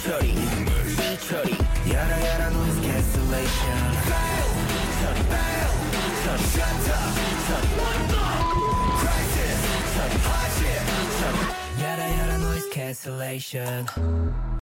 처리 이 처리 야라 야라 noise cancellation fail 처리 fail 처리 shut up 처리 what the crisis 처리 hardship 처리 야라 야라 noise cancellation